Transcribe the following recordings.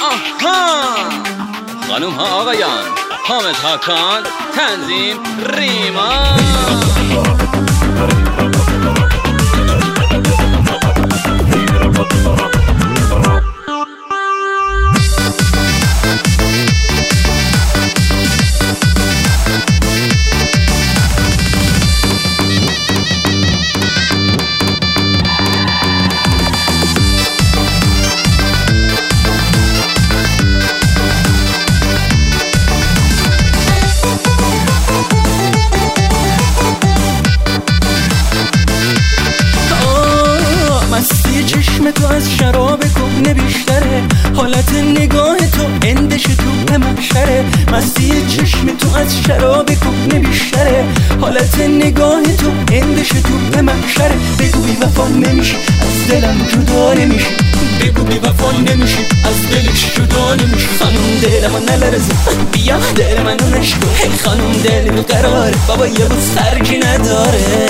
آها خانوم ها آقایان، حامد هاکان، تنظیم ریما. چشم تو از شراب کهنه بیشتره، حالت نگاه تو اندش تو محشره. مستی چشم تو از شراب کهنه بیشتره، حالت نگاه تو اندش تو محشره. بگو بی وفا نمیشی از دلم جدا نمیشی، بگو بی وفا نمیشی از دلش جدا نمیشی. خانوم دلمو نلرزه، بیا دل منو نشکن. خانوم دل بیقراره، بابا یه روز خرجی نداره.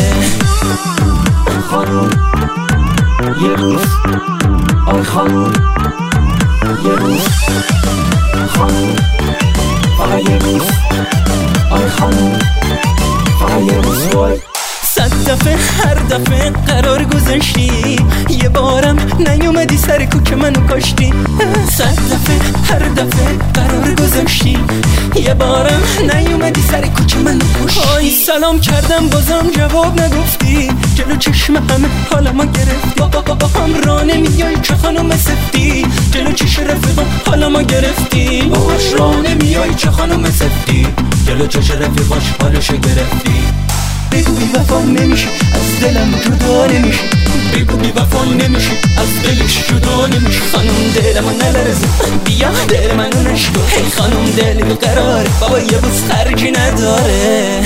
خانوم یه روز، آی خانوم یه روز، خانوم فقط یه روز، آی خانوم فقط یه روز. وای 100 دفعه هر دفعه قرار گذاشتی، یه بارم نیومدی سر کوک منو کاشتی. 100 دفعه هر دفعه قرار گذاشتی، یه بارم نیومدی سر کوک منو کاشتی. آی سلام کردم بازم جواب نگفتی، جلو چشم همه حالمو گرفتی. با هم راه نمیای چه خانوم سفتی، جلو چش رفیقم حالمو گرفتی. باهاش راه نمیای چه خانوم سفتی، جلو چش رفیقاش حالشو گرفتی. بگو بی وفا نمیشی از دلم جدا نمیشی، بگو بی وفا نمیشی از دلش جدا نمیشی. خانوم دلمو نلرزه، بیا دل منو نشکن. خانوم دل بیقراره، بابا یه روز خرجی نداره.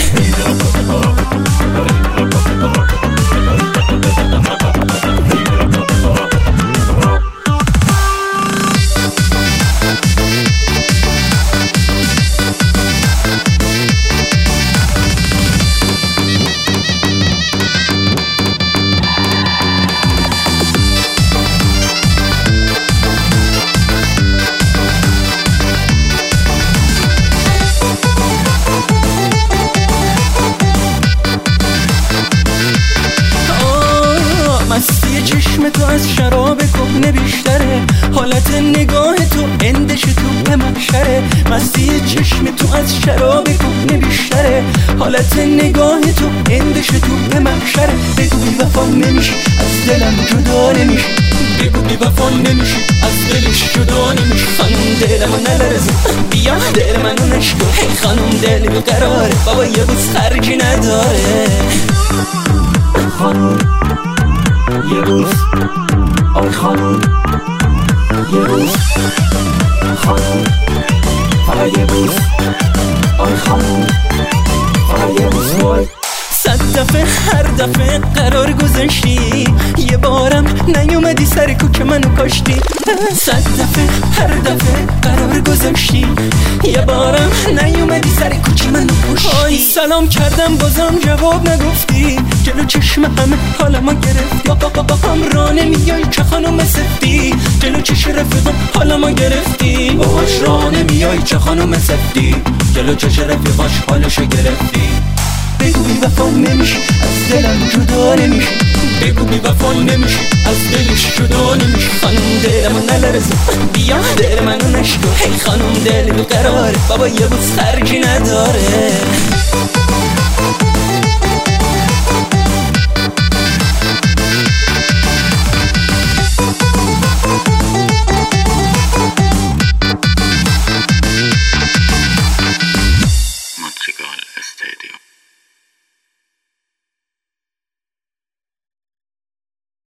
مستی چشم تو از شراب کهنه بیشتره، حالت نگاه تو اندش تو محشره. مستی چشم تو از شراب کهنه بیشتره، حالت نگاه تو اندش تو محشره. بگو بی وفا نمیشی از دلم جدا نمیشی، بگو بی وفا نمیشی از دلش جدا نمیشی. خانوم دلمو نلرزه، بیا دل منو نشکن. خانوم دل بیقراره، بابا یه روز خرجی نداره. خانوم یه روز، آی خانوم یه روز، خانوم فقط یه روز، آی خانوم فقط یه روز. وای 100 دفعه هر دفعه قرار گذاشتی، یه بارم نیومدی سر کوک منو کاشتی. 100 دفعه هر دفعه قرار گذاشتی، یه بارم نیومدی سر کوک منو کاشتی. آی سلام کردم بازم جواب نگفتی، جلو چشم همه حالمو گرفتی. با هم راه نمیای چه خانوم سفتی، جلو چش رفیقم حالمو گرفتی. باهاش راه نمیای چه خانوم سفتی، جلو چش رفیقاش حالشو گرفتی. بگو بی وفا نمیشی از دلم جدا نمیشی، بگو بی وفا نمیشی از دلش جدا نمیشی. خانوم دلمو نلرزه، بیا دل منو نشکن. خانوم دل بیقراره، بابا یه روز خرجی نداره.